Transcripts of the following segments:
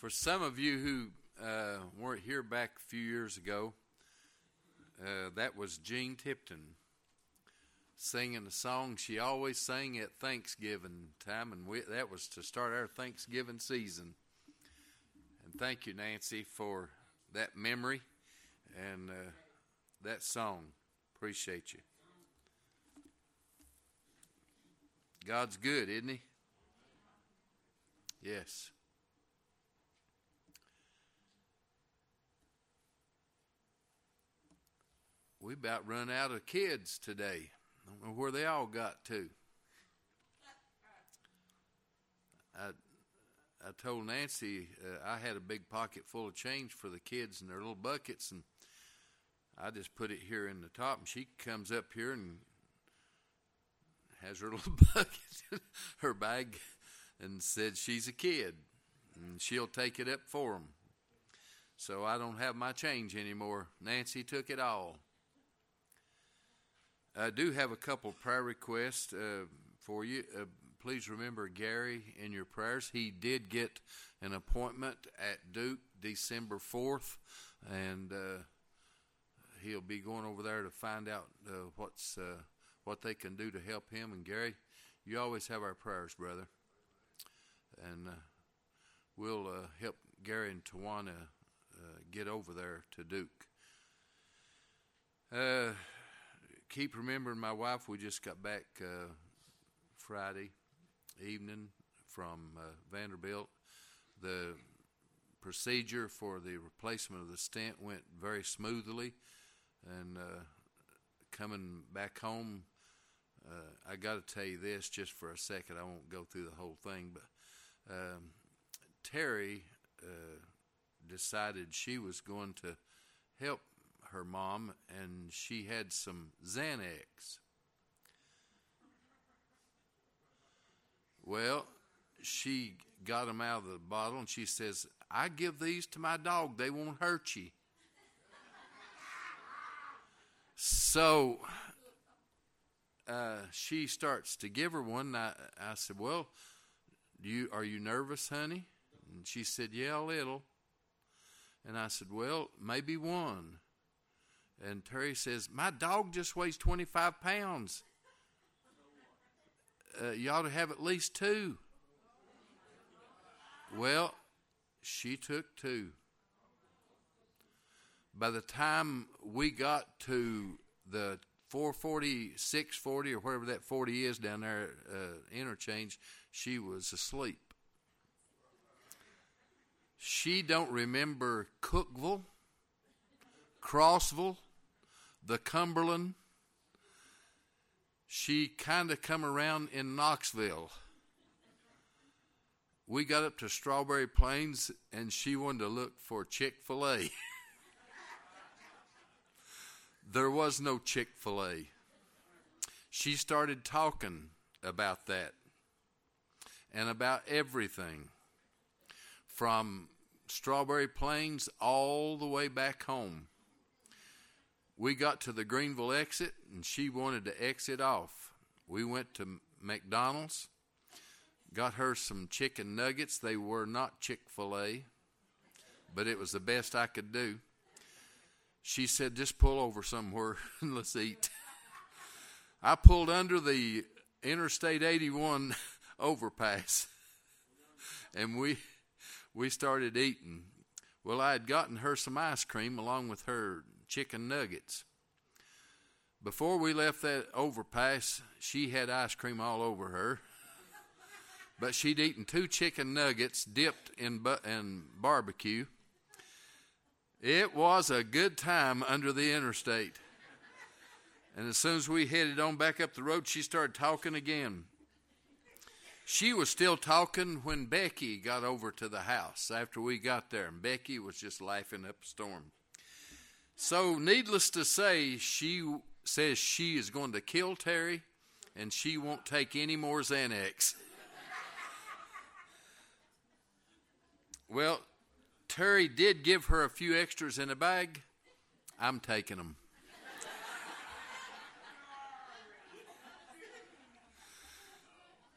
For some of you who weren't here back a few years ago, that was Jean Tipton singing a song she always sang at Thanksgiving time, and that was to start our Thanksgiving season. And thank you, Nancy, for that memory and that song. Appreciate you. God's good, isn't he? Yes. We about run out of kids today. I don't know where they all got to. I told Nancy I had a big pocket full of change for the kids in their little buckets, and I just put it here in the top, and she comes up here and has her little bucket, her bag, and said she's a kid, and she'll take it up for them. So I don't have my change anymore. Nancy took it all. I do have a couple prayer requests for you. Please remember Gary in your prayers. He did get an appointment at Duke December 4th, and he'll be going over there to find out what they can do to help him. And Gary, you always have our prayers, brother. And we'll help Gary and Tawana get over there to Duke. Keep remembering my wife. We just got back Friday evening from Vanderbilt. The procedure for the replacement of the stent went very smoothly. And coming back home, I got to tell you this just for a second. I won't go through the whole thing, but Terry decided she was going to help her mom, and she had some Xanax. Well, she got them out of the bottle, and she says, "I give these to my dog. They won't hurt you." So she starts to give her one. I said, "Well, are you nervous, honey?" And she said, "Yeah, a little." And I said, "Well, maybe one." And Terry says, "My dog just weighs 25 pounds. You ought to have at least two." Well, she took two. By the time we got to the 440, 640, or wherever that 40 is down there, interchange, she was asleep. She don't remember Cookville, Crossville, the Cumberland. She kind of come around in Knoxville. We got up to Strawberry Plains, and she wanted to look for Chick-fil-A. There was no Chick-fil-A. She started talking about that and about everything from Strawberry Plains all the way back home. We got to the Greenville exit, and she wanted to exit off. We went to McDonald's, got her some chicken nuggets. They were not Chick-fil-A, but it was the best I could do. She said, "Just pull over somewhere and let's eat." I pulled under the Interstate 81 overpass, and we started eating. Well, I had gotten her some ice cream along with her chicken nuggets. Before we left that overpass, she had ice cream all over her, but she'd eaten 2 chicken nuggets dipped in barbecue. It was a good time under the interstate. And as soon as we headed on back up the road, she started talking again. She was still talking when Becky got over to the house after we got there, and Becky was just laughing up a storm. So needless to say, she says she is going to kill Terry, and she won't take any more Xanax. Well, Terry did give her a few extras in a bag. I'm taking them.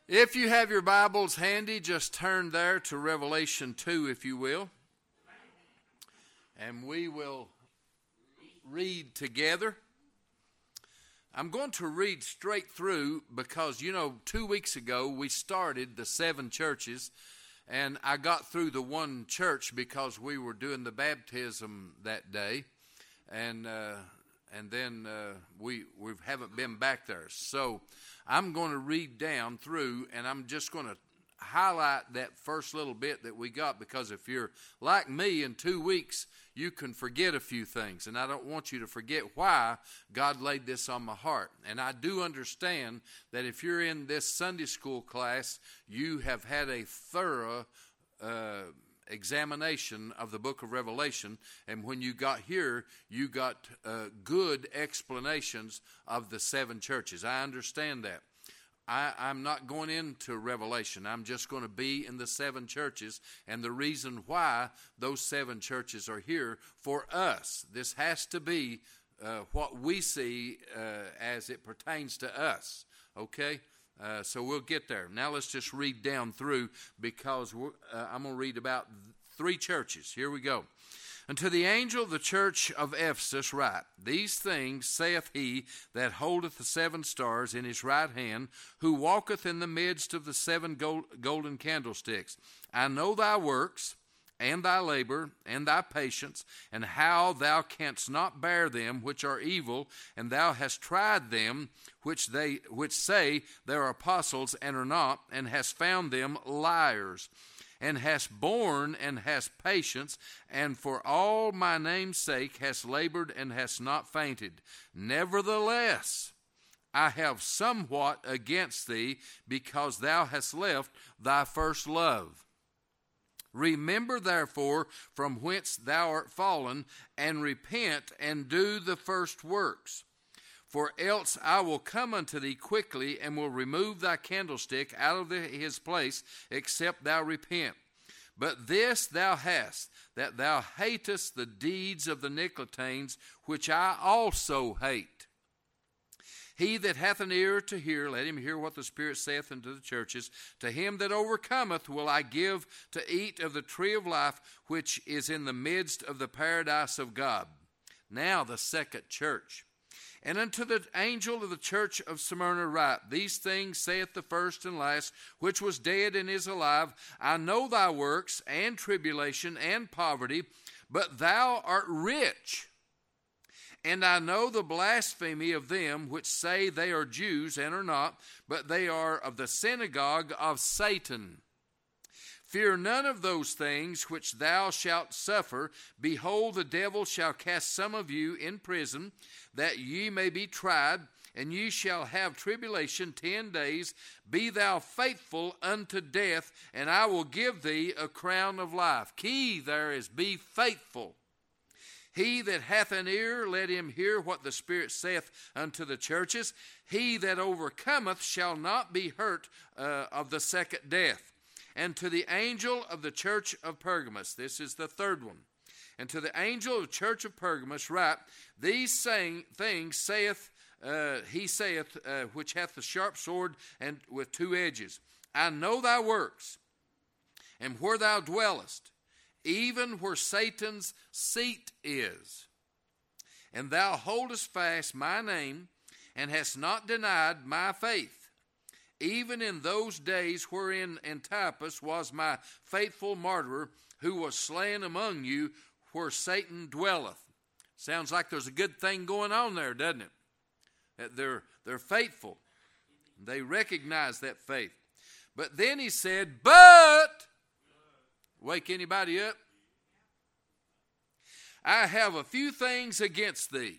If you have your Bibles handy, just turn there to Revelation 2, if you will. And we will read together. I'm going to read straight through because, 2 weeks ago we started the 7 churches. And I got through the one church because we were doing the baptism that day. And then we haven't been back there. So I'm going to read down through, and I'm just going to highlight that first little bit that we got, because if you're like me, in 2 weeks, you can forget a few things. And I don't want you to forget why God laid this on my heart. And I do understand that if you're in this Sunday school class, you have had a thorough examination of the book of Revelation, and when you got here, you got good explanations of the 7 churches. I understand that. I'm not going into Revelation. I'm just going to be in the 7 churches, and the reason why those 7 churches are here for us. This has to be what we see as it pertains to us, okay? So we'll get there. Now let's just read down through, because I'm going to read about 3 churches. Here we go. Unto the angel of the church of Ephesus write, These things saith he that holdeth the 7 stars in his right hand, who walketh in the midst of the 7 golden candlesticks. I know thy works, and thy labor, and thy patience, and how thou canst not bear them which are evil, and thou hast tried them which say they are apostles and are not, and hast found them liars, and hast borne and hast patience, and for all my name's sake hast labored and hast not fainted. Nevertheless, I have somewhat against thee, because thou hast left thy first love. Remember therefore from whence thou art fallen, and repent, and do the first works. For else I will come unto thee quickly, and will remove thy candlestick out of his place, except thou repent. But this thou hast, that thou hatest the deeds of the Nicolaitans, which I also hate. He that hath an ear to hear, let him hear what the Spirit saith unto the churches. To him that overcometh will I give to eat of the tree of life, which is in the midst of the paradise of God. Now the 2nd church. And unto the angel of the church of Smyrna write, These things saith the first and last, which was dead and is alive. I know thy works, and tribulation, and poverty, but thou art rich. And I know the blasphemy of them which say they are Jews and are not, but they are of the synagogue of Satan. Fear none of those things which thou shalt suffer. Behold, the devil shall cast some of you in prison, that ye may be tried, and ye shall have tribulation 10 days. Be thou faithful unto death, and I will give thee a crown of life. Key there is be faithful. He that hath an ear, let him hear what the Spirit saith unto the churches. He that overcometh shall not be hurt of the second death. And to the angel of the church of Pergamos, this is the 3rd one. And to the angel of the church of Pergamos write, These things saith he saith, which hath the sharp sword and with 2 edges. I know thy works, and where thou dwellest, even where Satan's seat is. And thou holdest fast my name, and hast not denied my faith, even in those days wherein Antipas was my faithful martyr, who was slain among you, where Satan dwelleth. Sounds like there's a good thing going on there, doesn't it? That they're faithful. They recognize that faith. But then he said, But, wake anybody up? I have a few things against thee,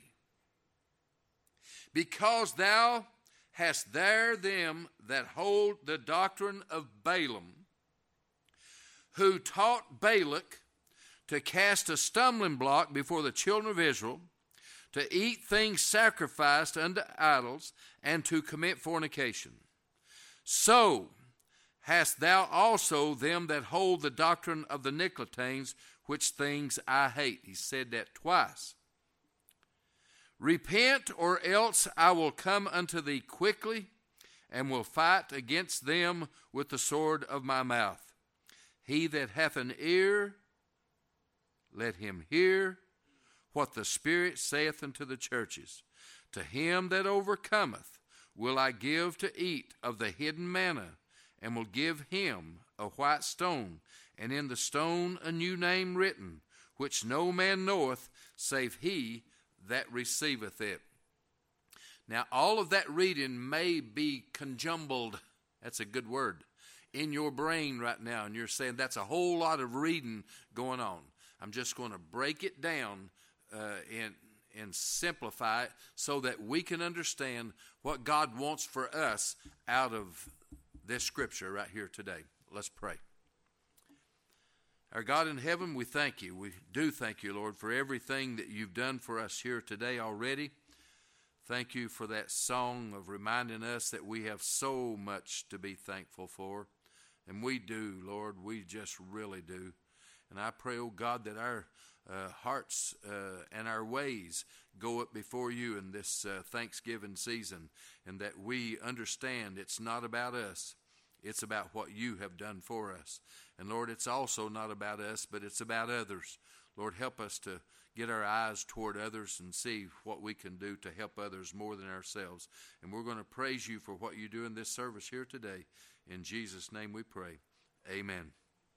because thou hast there them that hold the doctrine of Balaam, who taught Balak to cast a stumbling block before the children of Israel, to eat things sacrificed unto idols, and to commit fornication. So hast thou also them that hold the doctrine of the Nicolaitans, which things I hate. He said that twice. Repent, or else I will come unto thee quickly, and will fight against them with the sword of my mouth. He that hath an ear, let him hear what the Spirit saith unto the churches. To him that overcometh will I give to eat of the hidden manna, and will give him a white stone, and in the stone a new name written, which no man knoweth, save he that receiveth it. Now, all of that reading may be conjumbled, that's a good word, in your brain right now, and you're saying that's a whole lot of reading going on. I'm just going to break it down and simplify it so that we can understand what God wants for us out of this scripture right here today. Let's pray. Our God in heaven, we thank you. We do thank you, Lord, for everything that you've done for us here today already. Thank you for that song of reminding us that we have so much to be thankful for. And we do, Lord. We just really do. And I pray, oh God, that our hearts and our ways go up before you in this Thanksgiving season, and that we understand it's not about us. It's about what you have done for us. And Lord, it's also not about us, but it's about others. Lord, help us to get our eyes toward others and see what we can do to help others more than ourselves. And we're going to praise you for what you do in this service here today. In Jesus' name we pray. Amen.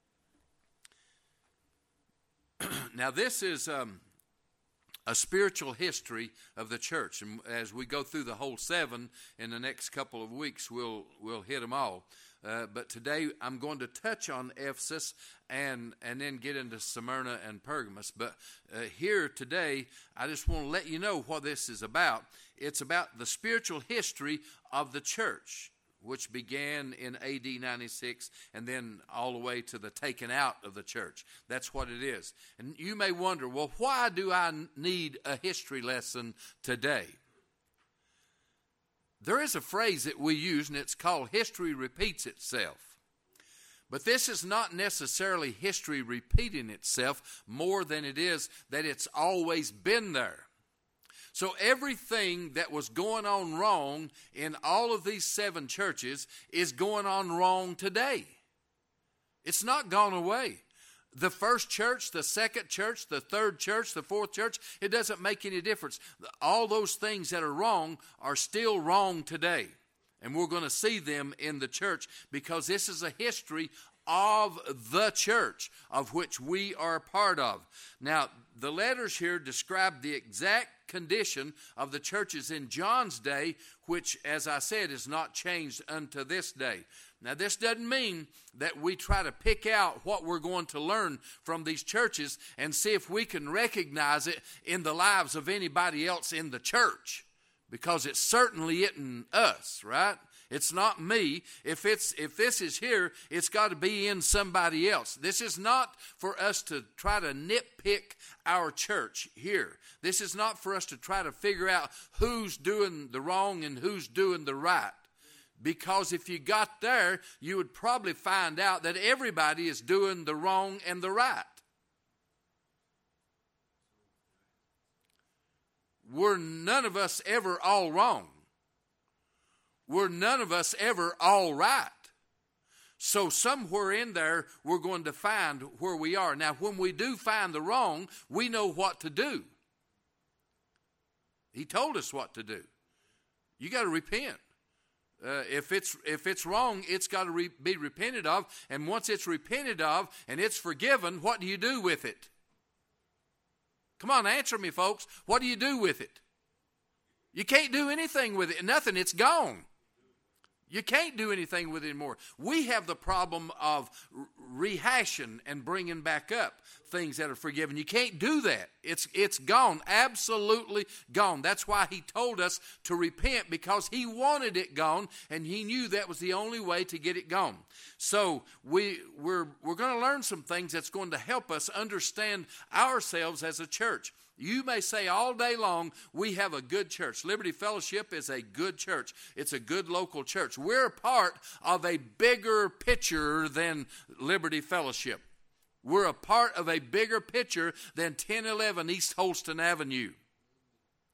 Now, this is a spiritual history of the church. And as we go through the whole 7 in the next couple of weeks, we'll hit them all. But today I'm going to touch on Ephesus and then get into Smyrna and Pergamos. But here today, I just want to let you know what this is about. It's about the spiritual history of the church, which began in AD 96 and then all the way to the taking out of the church. That's what it is. And you may wonder, well, why do I need a history lesson today? There is a phrase that we use, and it's called history repeats itself. But this is not necessarily history repeating itself more than it is that it's always been there. So everything that was going on wrong in all of these 7 churches is going on wrong today. It's not gone away. The first church, the second church, the third church, the fourth church, it doesn't make any difference. All those things that are wrong are still wrong today. And we're going to see them in the church because this is a history of the church of which we are a part of. Now, the letters here describe the exact condition of the churches in John's day, which, as I said, is not changed unto this day. Now, this doesn't mean that we try to pick out what we're going to learn from these churches and see if we can recognize it in the lives of anybody else in the church, because it certainly isn't us, right? It's not me. If this is here, it's got to be in somebody else. This is not for us to try to nitpick our church here. This is not for us to try to figure out who's doing the wrong and who's doing the right. Because if you got there, you would probably find out that everybody is doing the wrong and the right. We're none of us ever all wrong. We're none of us ever all right. So somewhere in there, we're going to find where we are. Now, when we do find the wrong, we know what to do. He told us what to do. You got to repent. If it's wrong, it's got to be repented of. And once it's repented of and it's forgiven, what do you do with it? Come on, answer me, folks. What do you do with it? You can't do anything with it. Nothing. It's gone. You can't do anything with it anymore. We have the problem of rehashing and bringing back up things that are forgiven. You can't do that. It's gone, absolutely gone. That's why he told us to repent, because he wanted it gone, and he knew that was the only way to get it gone. So we're going to learn some things that's going to help us understand ourselves as a church. You may say all day long, we have a good church. Liberty Fellowship is a good church. It's a good local church. We're a part of a bigger picture than Liberty Fellowship. We're a part of a bigger picture than 1011 East Holston Avenue.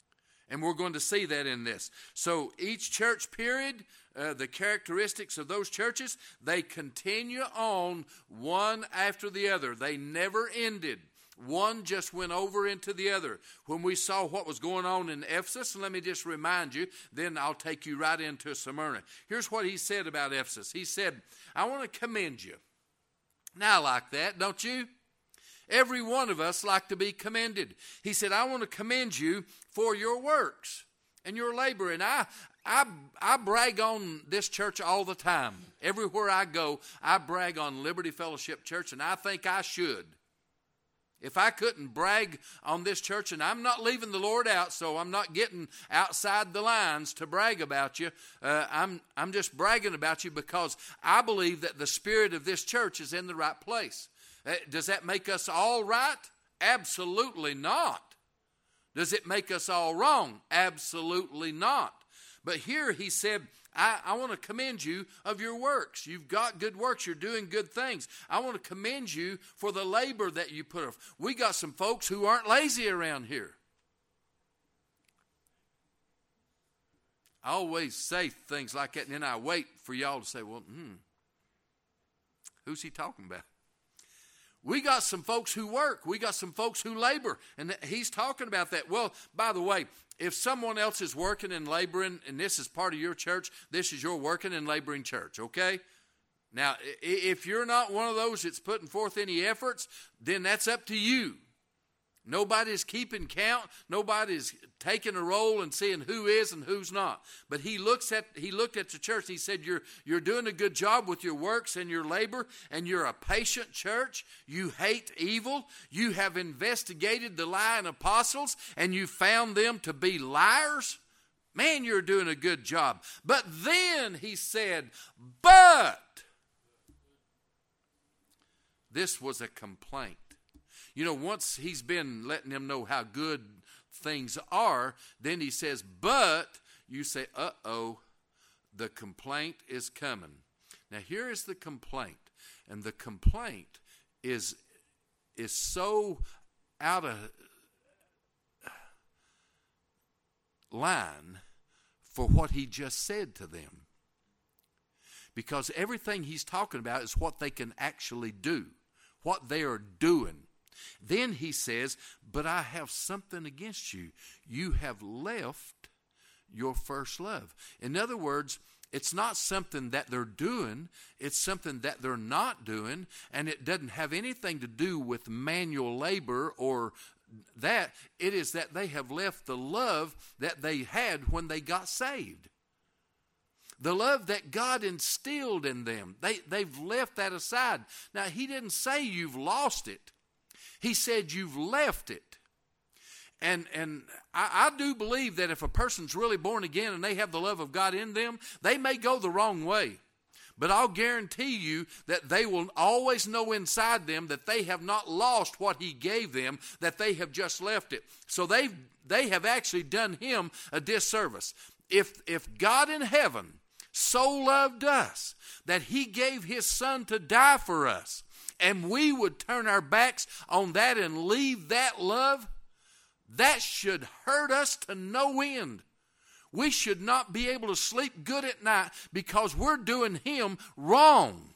And we're going to see that in this. So each church period, the characteristics of those churches, they continue on one after the other. They never ended. One just went over into the other. When we saw what was going on in Ephesus, and let me just remind you, then I'll take you right into Smyrna. Here's what he said about Ephesus. He said, I want to commend you. Now I like that, don't you? Every one of us like to be commended. He said, I want to commend you for your works and your labor. And I brag on this church all the time. Everywhere I go, I brag on Liberty Fellowship Church, and I think I should. If I couldn't brag on this church, and I'm not leaving the Lord out, so I'm not getting outside the lines to brag about you. I'm just bragging about you because I believe that the spirit of this church is in the right place. Does that make us all right? Absolutely not. Does it make us all wrong? Absolutely not. But here he said, I want to commend you of your works. You've got good works. You're doing good things. I want to commend you for the labor that you put off. We got some folks who aren't lazy around here. I always say things like that, and then I wait for y'all to say, well, who's he talking about? We got some folks who work. We got some folks who labor. And he's talking about that. Well, by the way, if someone else is working and laboring, and this is part of your church, this is your working and laboring church, okay? Now, if you're not one of those that's putting forth any efforts, then that's up to you. Nobody's keeping count. Nobody's taking a roll and seeing who is and who's not. But he looked at the church and he said, you're doing a good job with your works and your labor, and you're a patient church. You hate evil. You have investigated the lying apostles, and you found them to be liars. Man, you're doing a good job. But then he said, but this was a complaint. You know, once he's been letting them know how good things are, then he says, but you say, uh-oh, the complaint is coming. Now, here is the complaint. And the complaint is so out of line for what he just said to them. Because everything he's talking about is what they can actually do, what they are doing. Then he says, but I have something against you. You have left your first love. In other words, it's not something that they're doing. It's something that they're not doing. And it doesn't have anything to do with manual labor or that. It is that they have left the love that they had when they got saved. The love that God instilled in them. They've left that aside. Now, he didn't say you've lost it. He said you've left it. And I do believe that if a person's really born again and they have the love of God in them, they may go the wrong way. But I'll guarantee you that they will always know inside them that they have not lost what he gave them, that they have just left it. So they have actually done him a disservice. If God in heaven so loved us that he gave his son to die for us, and we would turn our backs on that and leave that love, that should hurt us to no end. We should not be able to sleep good at night because we're doing him wrong.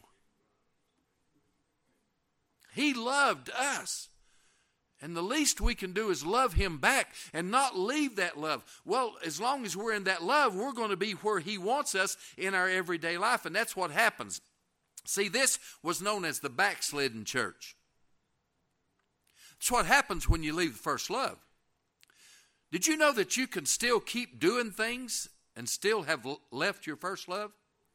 He loved us. And the least we can do is love him back and not leave that love. Well, as long as we're in that love, we're going to be where he wants us in our everyday life. And that's what happens. See, this was known as the backslidden church. It's what happens when you leave the first love. Did you know that you can still keep doing things and still have left your first love?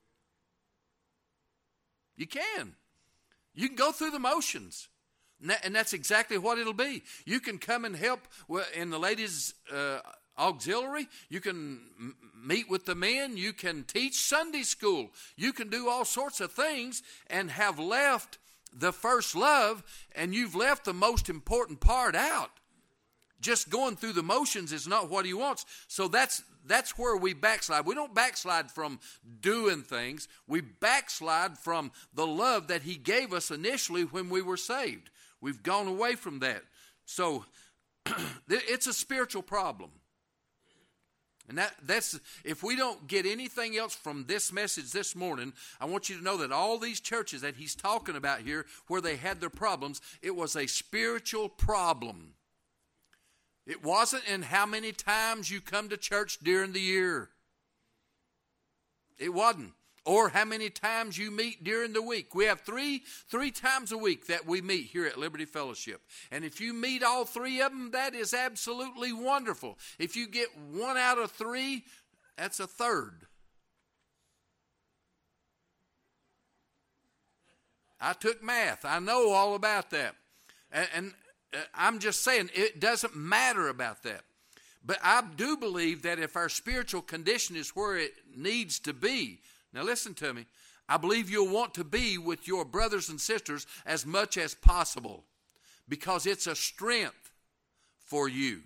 You can. You can go through the motions. And that's exactly what it'll be. You can come and help in the ladies' auxiliary. You can meet with the men. You can teach Sunday school. You can do all sorts of things and have left the first love, and you've left the most important part out. Just going through the motions is not what he wants. So that's where we backslide. We don't backslide from doing things. We backslide from the love that he gave us initially when we were saved. We've gone away from that. So it's a spiritual problem. And that's, if we don't get anything else from this message this morning, I want you to know that all these churches that he's talking about here, where they had their problems, it was a spiritual problem. It wasn't in how many times you come to church during the year. It wasn't. Or how many times you meet during the week. We have three times a week that we meet here at Liberty Fellowship. And if you meet all three of them, that is absolutely wonderful. If you get 1 out of 3, that's a third. I took math. I know all about that. And I'm just saying, it doesn't matter about that. But I do believe that if our spiritual condition is where it needs to be, now listen to me, I believe you'll want to be with your brothers and sisters as much as possible, because it's a strength for you.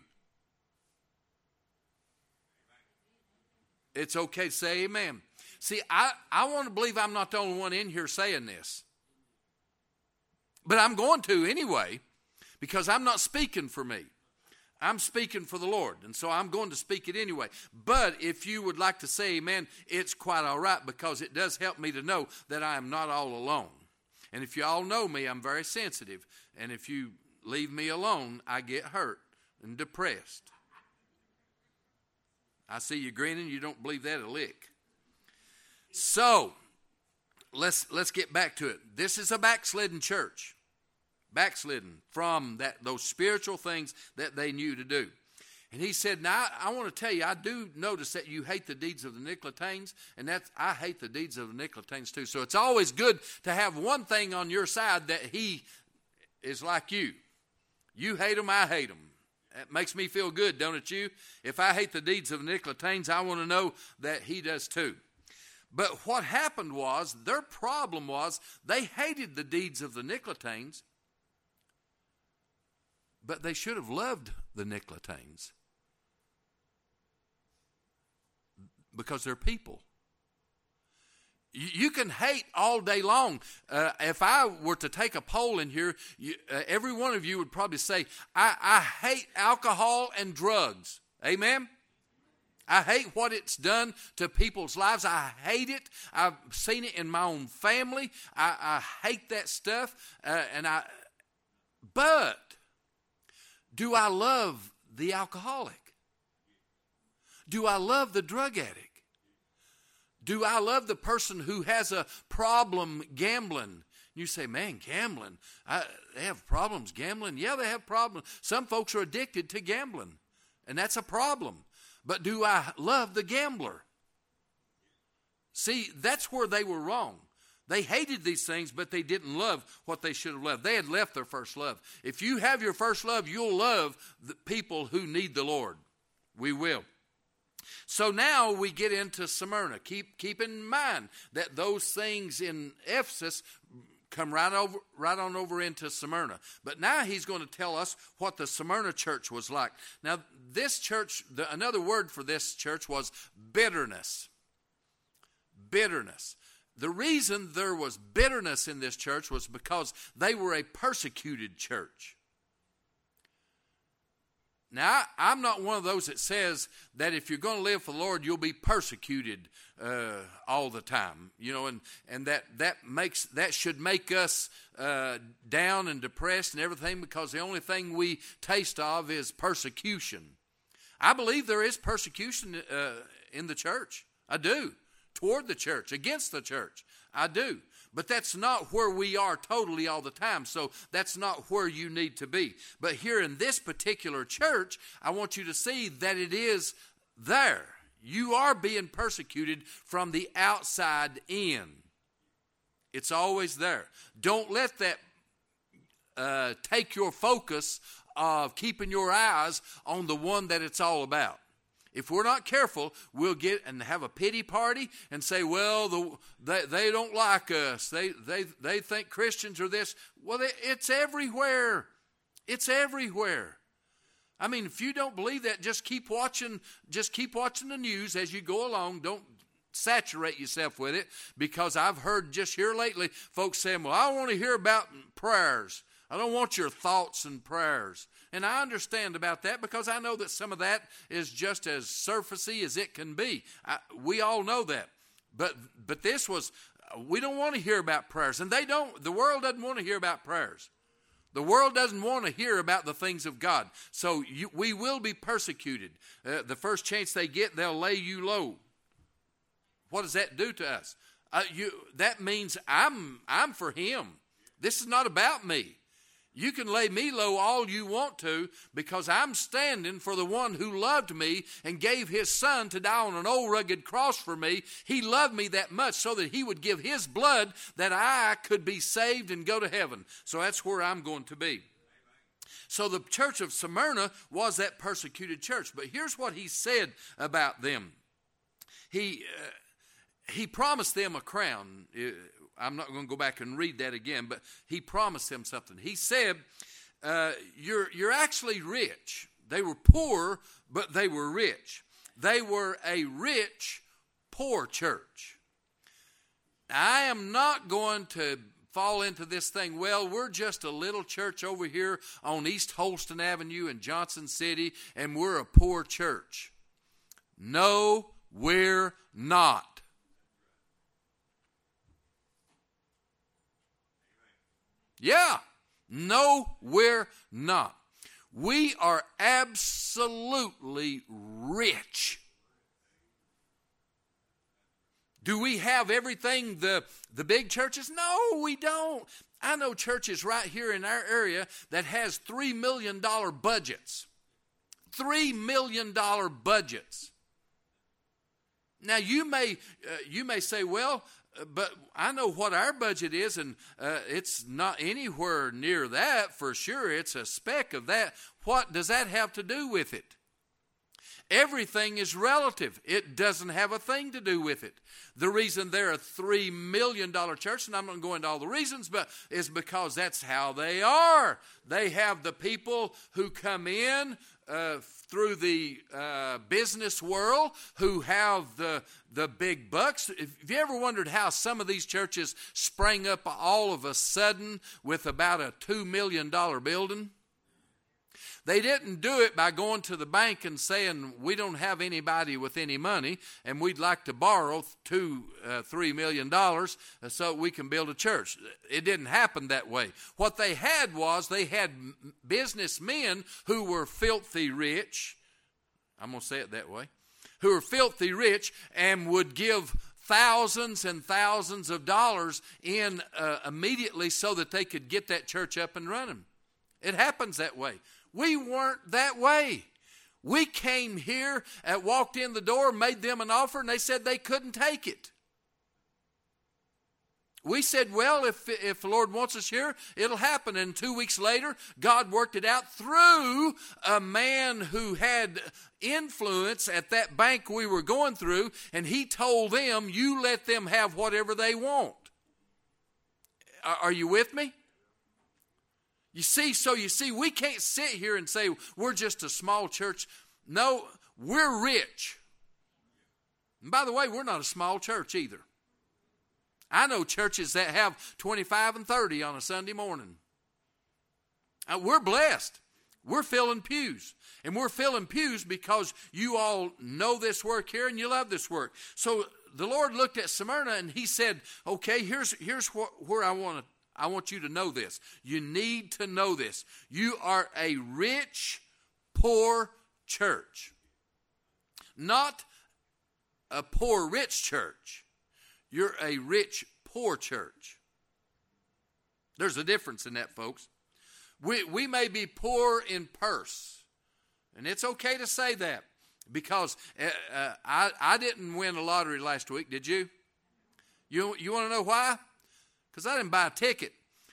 It's okay to say amen. See, I want to believe I'm not the only one in here saying this. But I'm going to anyway, because I'm not speaking for me. I'm speaking for the Lord, and so I'm going to speak it anyway. But if you would like to say amen, it's quite all right, because it does help me to know that I am not all alone. And if you all know me, I'm very sensitive. And if you leave me alone, I get hurt and depressed. I see you grinning. You don't believe that a lick. So, let's get back to it. This is a backslidden church. Backslidden from those spiritual things that they knew to do. And he said, now I want to tell you, I do notice that you hate the deeds of the Nicolaitanes, and I hate the deeds of the Nicolaitanes too. So it's always good to have one thing on your side, that he is like you. You hate them, I hate them. That makes me feel good, don't it you? If I hate the deeds of the Nicolaitanes, I want to know that he does too. But what happened was, their problem was, they hated the deeds of the Nicolaitanes, but they should have loved the Nicolaitanes, because they're people. You can hate all day long. If I were to take a poll in here, every one of you would probably say, I hate alcohol and drugs. Amen? I hate what it's done to people's lives. I hate it. I've seen it in my own family. I hate that stuff. But do I love the alcoholic? Do I love the drug addict? Do I love the person who has a problem gambling? You say, man, gambling, they have problems gambling. Yeah, they have problems. Some folks are addicted to gambling, and that's a problem. But do I love the gambler? See, that's where they were wrong. They hated these things, but they didn't love what they should have loved. They had left their first love. If you have your first love, you'll love the people who need the Lord. We will. So now we get into Smyrna. Keep in mind that those things in Ephesus come right on over into Smyrna. But now he's going to tell us what the Smyrna church was like. Now, this church, another word for this church was bitterness. Bitterness. The reason there was bitterness in this church was because they were a persecuted church. Now, I'm not one of those that says that if you're going to live for the Lord, you'll be persecuted all the time. You know, and that should make us down and depressed and everything, because the only thing we taste of is persecution. I believe there is persecution in the church. I do. Toward the church, against the church. I do. But that's not where we are totally all the time. So that's not where you need to be. But here in this particular church, I want you to see that it is there. You are being persecuted from the outside in. It's always there. Don't let that take your focus of keeping your eyes on the one that it's all about. If we're not careful, we'll get and have a pity party and say, well, they don't like us. They think Christians are this. Well, it's everywhere. It's everywhere. I mean, if you don't believe that, just keep watching the news as you go along. Don't saturate yourself with it, because I've heard just here lately folks saying, well, I want to hear about prayers. I don't want your thoughts and prayers. And I understand about that because I know that some of that is just as surfacey as it can be. We all know that. But this was, we don't want to hear about prayers. And the world doesn't want to hear about prayers. The world doesn't want to hear about the things of God. So we will be persecuted. The first chance they get, they'll lay you low. What does that do to us? That means I'm for him. This is not about me. You can lay me low all you want to because I'm standing for the one who loved me and gave his son to die on an old rugged cross for me. He loved me that much so that he would give his blood that I could be saved and go to heaven. So that's where I'm going to be. So the church of Smyrna was that persecuted church. But here's what he said about them. He promised them a crown. I'm not going to go back and read that again, but he promised them something. He said, you're actually rich. They were poor, but they were rich. They were a rich, poor church. I am not going to fall into this thing, well, we're just a little church over here on East Holston Avenue in Johnson City, and we're a poor church. No, we're not. Yeah, no, we're not. We are absolutely rich. Do we have everything the big churches? No, we don't. I know churches right here in our area that has $3 million budgets. $3 million budgets. Now you may say, well, but I know what our budget is, and it's not anywhere near that for sure. It's a speck of that. What does that have to do with it? Everything is relative. It doesn't have a thing to do with it. The reason they're a $3 million church, and I'm not going to go into all the reasons, but is because that's how they are. They have the people who come in through the business world who have the big bucks. Have you ever wondered how some of these churches sprang up all of a sudden with about a $2 million building? They didn't do it by going to the bank and saying, we don't have anybody with any money and we'd like to borrow $3 million so we can build a church. It didn't happen that way. What they had was they had businessmen who were filthy rich. I'm going to say it that way. Who were filthy rich and would give thousands and thousands of dollars in immediately so that they could get that church up and running. It happens that way. We weren't that way. We came here, walked in the door, made them an offer, and they said they couldn't take it. We said, well, if the Lord wants us here, it'll happen. And 2 weeks later, God worked it out through a man who had influence at that bank we were going through, and he told them, you let them have whatever they want. Are you with me? You see, we can't sit here and say we're just a small church. No, we're rich. And by the way, we're not a small church either. I know churches that have 25 and 30 on a Sunday morning. We're blessed. We're filling pews. And we're filling pews because you all know this work here and you love this work. So the Lord looked at Smyrna and he said, okay, here's where I want you to know this. You need to know this. You are a rich, poor church. Not a poor, rich church. You're a rich, poor church. There's a difference in that, folks. We may be poor in purse. And it's okay to say that. Because I didn't win a lottery last week, did you? You want to know why? Because I didn't buy a ticket.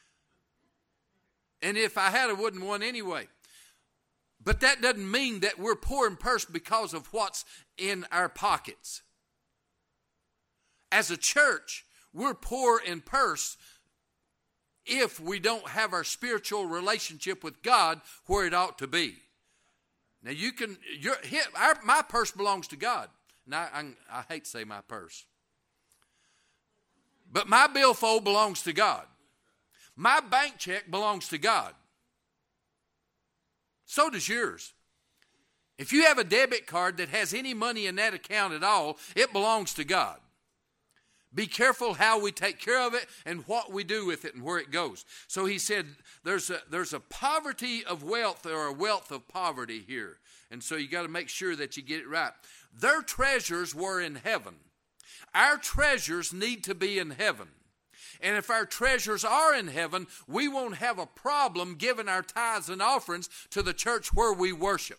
And if I had, I wouldn't have won anyway. But that doesn't mean that we're poor in purse because of what's in our pockets. As a church, we're poor in purse if we don't have our spiritual relationship with God where it ought to be. Now my purse belongs to God. Now I hate to say my purse. But my billfold belongs to God. My bank check belongs to God. So does yours. If you have a debit card that has any money in that account at all, it belongs to God. Be careful how we take care of it and what we do with it and where it goes. So he said there's a poverty of wealth or a wealth of poverty here. And so you got to make sure that you get it right. Their treasures were in heaven. Our treasures need to be in heaven. And if our treasures are in heaven, we won't have a problem giving our tithes and offerings to the church where we worship.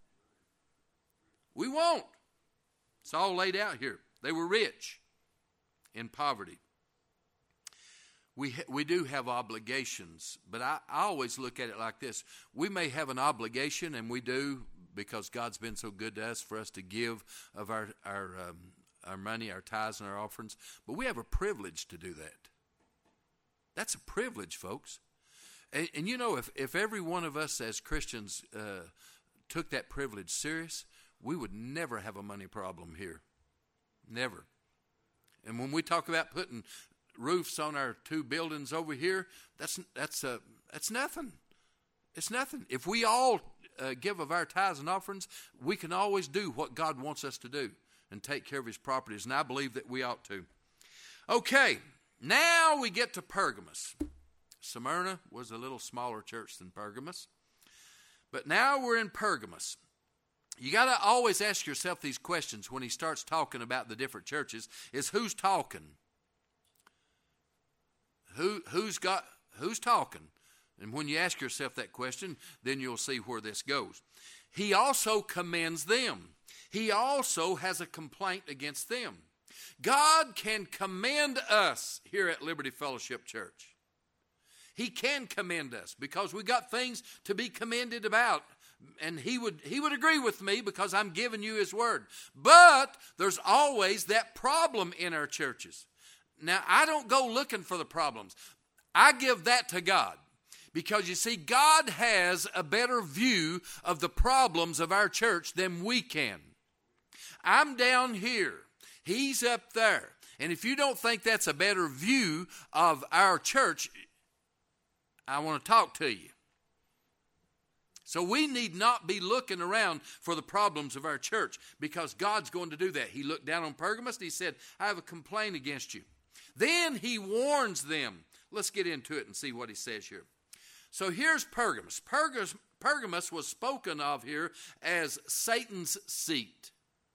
We won't. It's all laid out here. They were rich in poverty. We do have obligations, but I always look at it like this. We may have an obligation, and we do, because God's been so good to us, for us to give of our money, our tithes, and our offerings. But we have a privilege to do that. That's a privilege, folks. And you know, if every one of us as Christians took that privilege serious, we would never have a money problem here. Never. And when we talk about putting roofs on our 2 buildings over here, that's nothing. It's nothing. If we all give of our tithes and offerings, we can always do what God wants us to do and take care of his properties. And I believe that we ought to. Okay, now we get to Pergamos. Smyrna was a little smaller church than Pergamos. But now we're in Pergamos. You got to always ask yourself these questions when he starts talking about the different churches. Is who's talking? Who's talking? And when you ask yourself that question, then you'll see where this goes. He also commends them. He also has a complaint against them. God can commend us here at Liberty Fellowship Church. He can commend us because we got things to be commended about. And he would agree with me because I'm giving you his word. But there's always that problem in our churches. Now, I don't go looking for the problems. I give that to God. Because you see, God has a better view of the problems of our church than we can. I'm down here. He's up there. And if you don't think that's a better view of our church, I want to talk to you. So we need not be looking around for the problems of our church because God's going to do that. He looked down on Pergamos and he said, I have a complaint against you. Then he warns them. Let's get into it and see what he says here. So here's Pergamos. Pergamos was spoken of here as Satan's seat.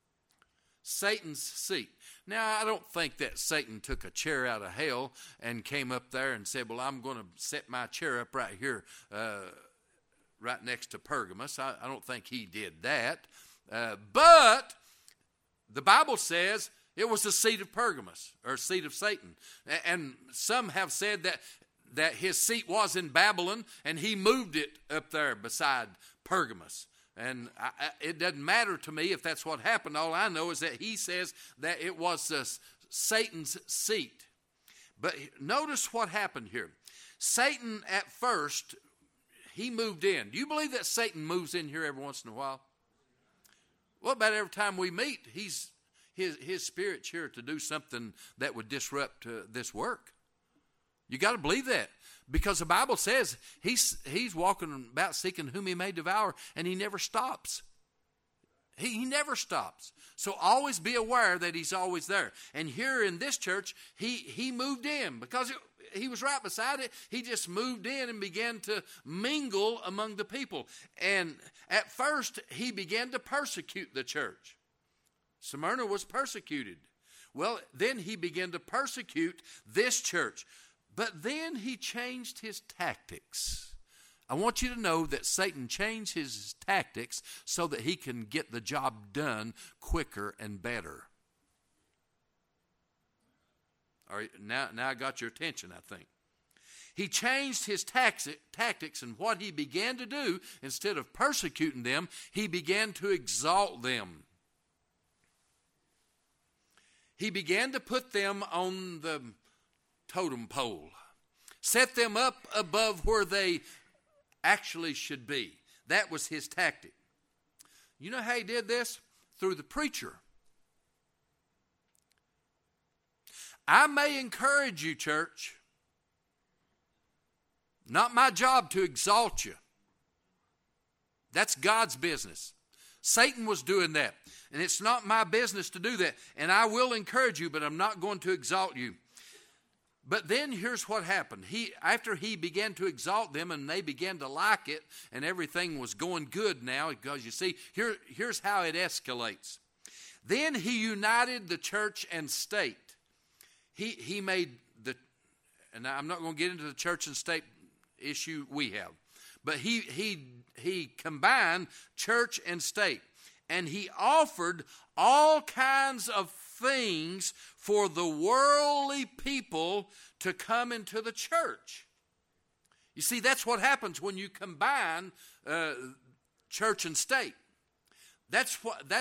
Satan's seat. Now, I don't think that Satan took a chair out of hell and came up there and said, well, I'm going to set my chair up right here, right next to Pergamos. I don't think he did that. But the Bible says it was the seat of Pergamos, or seat of Satan. And some have said that his seat was in Babylon, and he moved it up there beside Pergamos. And it doesn't matter to me if that's what happened. All I know is that he says that it was Satan's seat. But notice what happened here. Satan at first, he moved in. Do you believe that Satan moves in here every once in a while? Well, about every time we meet, his spirit's here to do something that would disrupt this work. You got to believe that. Because the Bible says he's walking about seeking whom he may devour, and he never stops. He never stops. So always be aware that he's always there. And here in this church, he moved in because he was right beside it. He just moved in and began to mingle among the people. And at first, he began to persecute the church. Smyrna was persecuted. Well, then he began to persecute this church. But then he changed his tactics. I want you to know that Satan changed his tactics so that he can get the job done quicker and better. All right, now I got your attention, I think. He changed his tactics, and what he began to do, instead of persecuting them, he began to exalt them. He began to put them on the totem pole. Set them up above where they actually should be. That was his tactic. You know how he did this? Through the preacher. I may encourage you, church. Not my job to exalt you. That's God's business. Satan was doing that. And it's not my business to do that. And I will encourage you, but I'm not going to exalt you. But then here's what happened. After he began to exalt them and they began to like it and everything was going good now, because you see, here's how it escalates. Then he united the church and state. He made and I'm not going to get into the church and state issue we have, but he combined church and state. And he offered all kinds of things for the worldly people to come into the church. You see, that's what happens when you combine church and state. That's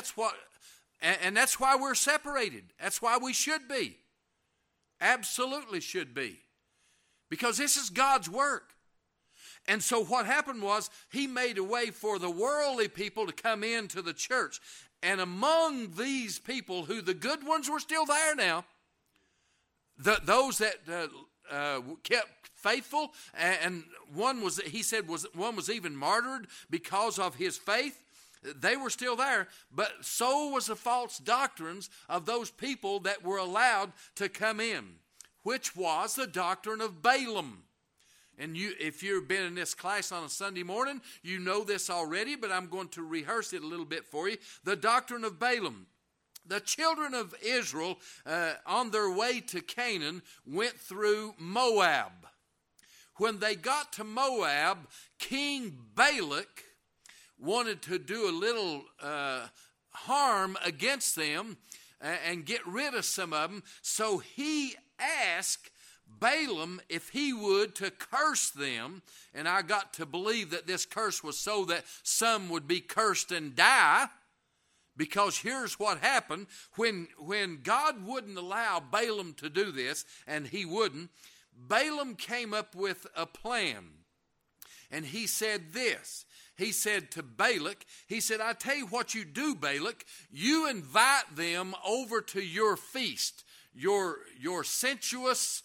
why we're separated. That's why we should be. Absolutely should be. Because this is God's work. And so what happened was he made a way for the worldly people to come into the church. And among these people, who the good ones were still there now, those that kept faithful, and one was even martyred because of his faith. They were still there, but so was the false doctrines of those people that were allowed to come in, which was the doctrine of Balaam. And if you've been in this class on a Sunday morning, you know this already, but I'm going to rehearse it a little bit for you. The doctrine of Balaam. The children of Israel, on their way to Canaan, went through Moab. When they got to Moab, King Balak wanted to do a little harm against them and get rid of some of them. So he asked Balaam if he would to curse them. And I got to believe that this curse was so that some would be cursed and die. Because here's what happened. When God wouldn't allow Balaam to do this, and he wouldn't, Balaam came up with a plan. And he said this. He said to Balak, he said, I tell you what you do, Balak. You invite them over to your feast, your sensuous,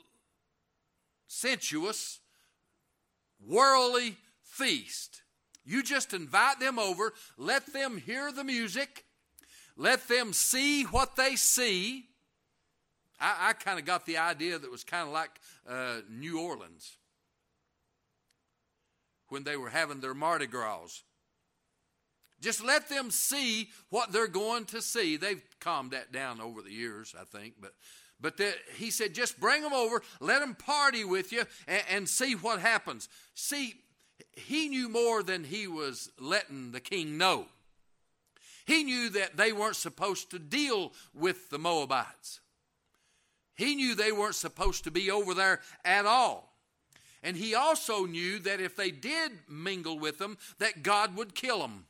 worldly feast. You just invite them over, let them hear the music, let them see what they see. I kind of got the idea that it was kind of like New Orleans when they were having their Mardi Gras. Just let them see what they're going to see. They've calmed that down over the years, I think, but he said, just bring them over, let them party with you, and see what happens. See, he knew more than he was letting the king know. He knew that they weren't supposed to deal with the Moabites. He knew they weren't supposed to be over there at all. And he also knew that if they did mingle with them, that God would kill them.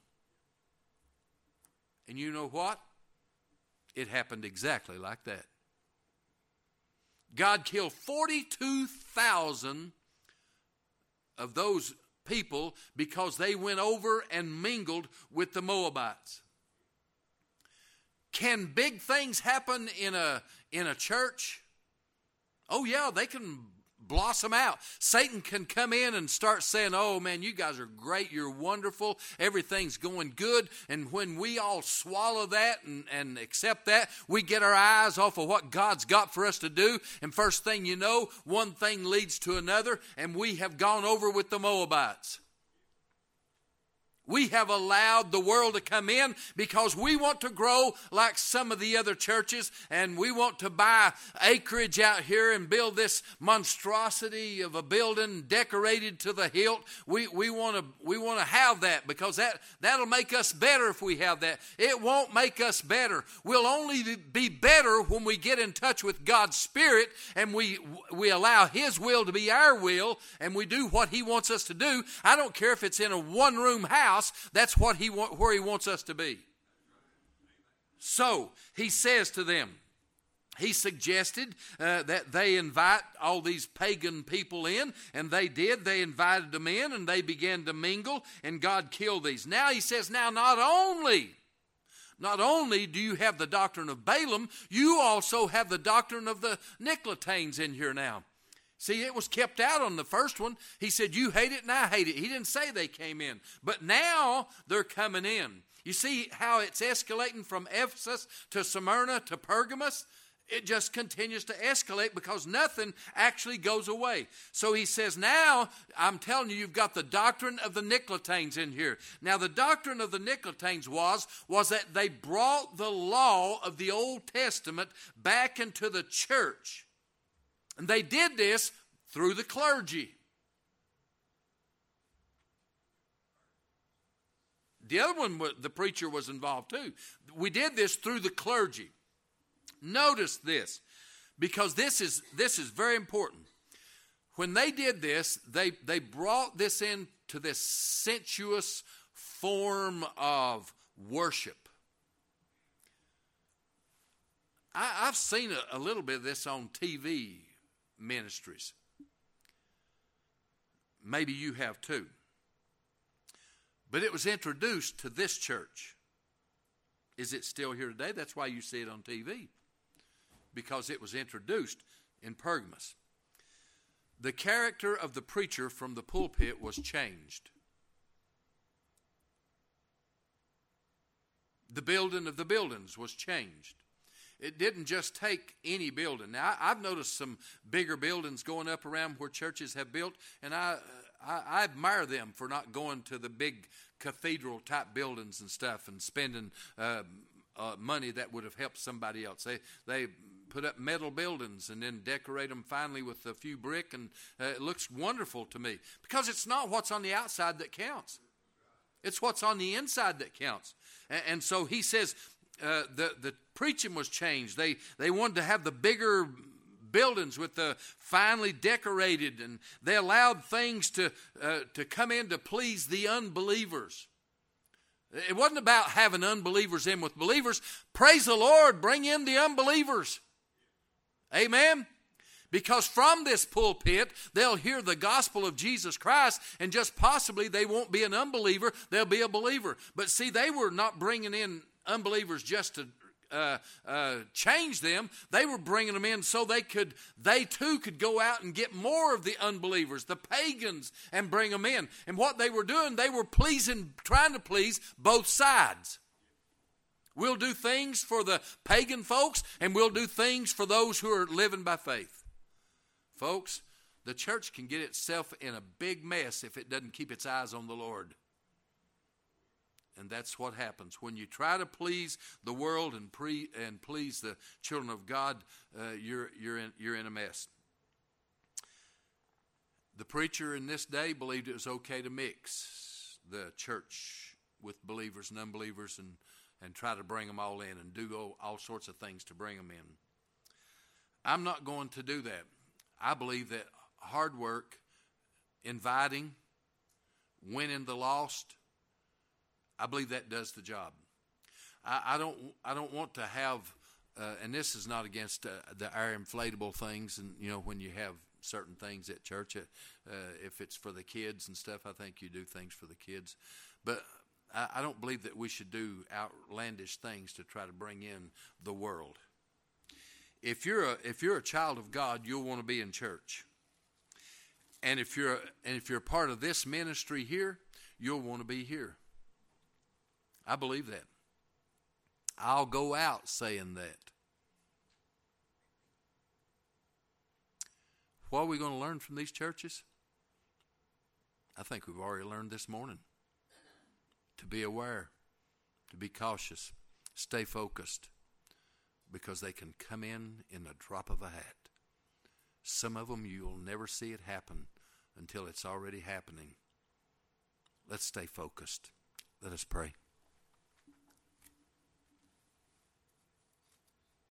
And you know what? It happened exactly like that. God killed 42,000 of those people because they went over and mingled with the Moabites. Can big things happen in a church? Oh yeah, they can blossom out. Satan can come in and start saying, oh man, you guys are great, you're wonderful, everything's going good. And when we all swallow that and accept that, we get our eyes off of what God's got for us to do. And first thing you know, one thing leads to another, and we have gone over with the Moabites. We have allowed the world to come in because we want to grow like some of the other churches, and we want to buy acreage out here and build this monstrosity of a building decorated to the hilt. We want to have that because that'll make us better if we have that. It won't make us better. We'll only be better when we get in touch with God's Spirit and we allow His will to be our will, and we do what He wants us to do. I don't care if it's in a one-room house. That's what where He wants us to be. So He says to them, He suggested that they invite all these pagan people in, and they did. They invited them in, and they began to mingle, and God killed these. Now He says, now not only do you have the doctrine of Balaam, you also have the doctrine of the Nicolaitanes in here now. See, it was kept out on the first one. He said, you hate it and I hate it. He didn't say they came in. But now they're coming in. You see how it's escalating from Ephesus to Smyrna to Pergamos? It just continues to escalate because nothing actually goes away. So he says, now, I'm telling you, you've got the doctrine of the Nicolaitanes in here. Now, the doctrine of the Nicolaitanes was that they brought the law of the Old Testament back into the church. And they did this through the clergy. The other one, the preacher was involved too. We did this through the clergy. Notice this, because this is very important. When they did this, they brought this into this sensuous form of worship. I've seen a little bit of this on TV ministries. Maybe you have too. But it was introduced to this church. Is it still here today? That's why you see it on TV. Because it was introduced in Pergamos. The character of the preacher from the pulpit was changed. The building of the buildings was changed. It didn't just take any building. Now, I've noticed some bigger buildings going up around where churches have built, and I admire them for not going to the big cathedral-type buildings and stuff and spending money that would have helped somebody else. They put up metal buildings and then decorate them finally with a few brick, and it looks wonderful to me. Because it's not what's on the outside that counts. It's what's on the inside that counts. And so he says the preaching was changed. They wanted to have the bigger buildings with the finely decorated, and they allowed things to come in to please the unbelievers. It wasn't about having unbelievers in with believers. Praise the Lord, bring in the unbelievers. Amen? Because from this pulpit, they'll hear the gospel of Jesus Christ, and just possibly they won't be an unbeliever, they'll be a believer. But see, they were not bringing in unbelievers just to change them. They were bringing them in so they too could go out and get more of the unbelievers, the pagans, and bring them in. And what they were doing, they were trying to please both sides. We'll do things for the pagan folks, and we'll do things for those who are living by faith. Folks, the church can get itself in a big mess if it doesn't keep its eyes on the Lord. And that's what happens. When you try to please the world and please the children of God, you're in a mess. The preacher in this day believed it was okay to mix the church with believers and unbelievers and try to bring them all in and do all sorts of things to bring them in. I'm not going to do that. I believe that hard work, inviting, winning the lost, I believe that does the job. I don't want to have, and this is not against our inflatable things, and when you have certain things at church, if it's for the kids and stuff, I think you do things for the kids, but I don't believe that we should do outlandish things to try to bring in the world. If you're a child of God, you'll want to be in church, and if you're part of this ministry here, you'll want to be here. I believe that. I'll go out saying that. What are we going to learn from these churches? I think we've already learned this morning. To be aware, to be cautious, stay focused, because they can come in a drop of a hat. Some of them you'll never see it happen until it's already happening. Let's stay focused. Let us pray.